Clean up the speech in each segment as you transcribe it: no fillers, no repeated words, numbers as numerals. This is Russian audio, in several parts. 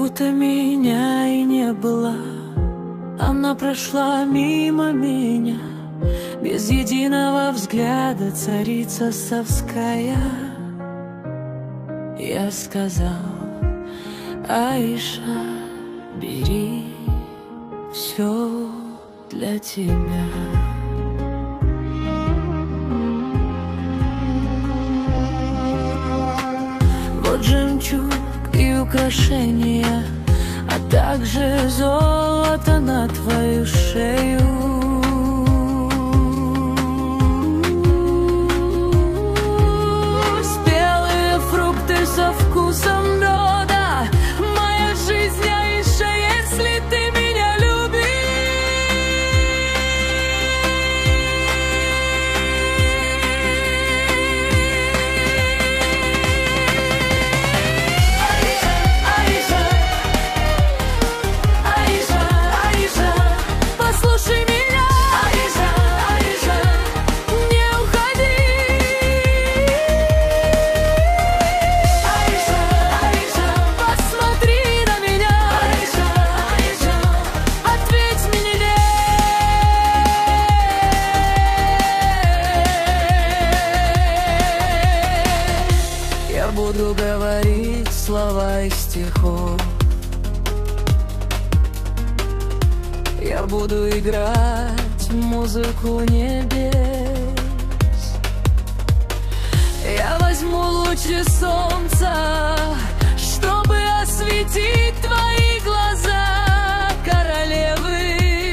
будто меня и не было. Она прошла мимо меня, без единого взгляда, царица совская. Я сказал: Аиша, бери, все для тебя. Вот жемчуг и украшения, а также золото на твою шею. Спелые фрукты со вкусом меда. Моя жизнь, Аиша, если ты меня любишь. Аиша, Аиша, Аиша, послушай меня. Аиша, Аиша, не уходи. Аиша, Аиша, посмотри на меня. Аиша, Аиша, ответь мне нет. Я буду говорить слова из стихов. Я буду играть музыку небес. Я возьму лучи солнца, чтобы осветить твои глаза, королевы.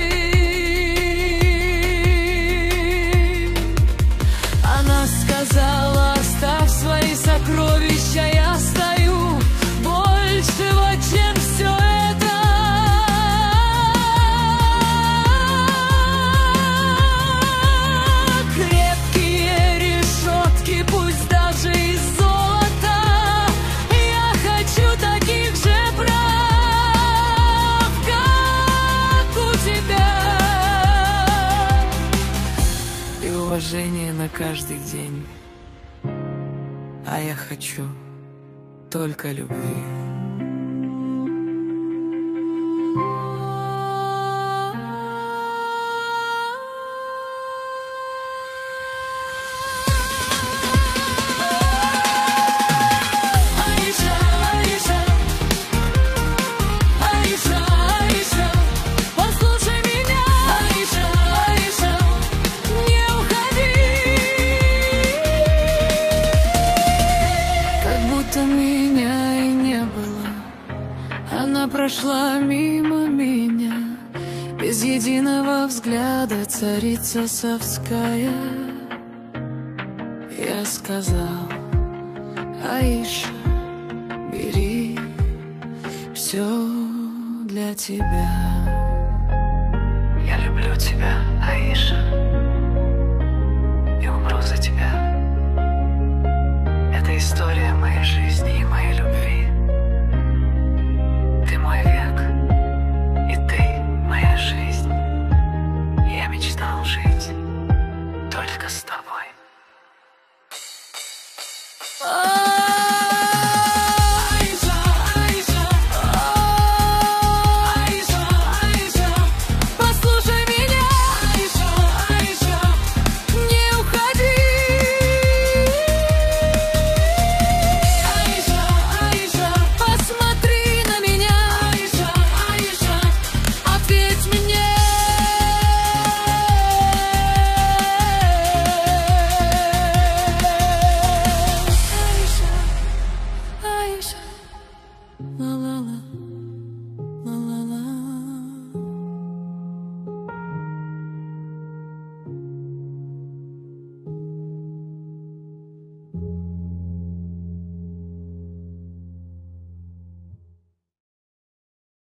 Она сказала: оставь свои сокровища, я стою большего, чем все это. Крепкие решетки, пусть даже из золота. Я хочу таких же прав, как у тебя. И уважение на каждый день. А я хочу только любви. Аиша, Аиша, Аиша, Аиша, послушай меня. Аиша, Аиша, не уходи. Как будто меня и не было. Она прошла мимо меня, без единого взгляда, царица совская. Я сказал: Аиша, бери, все для тебя. Я люблю тебя, Аиша.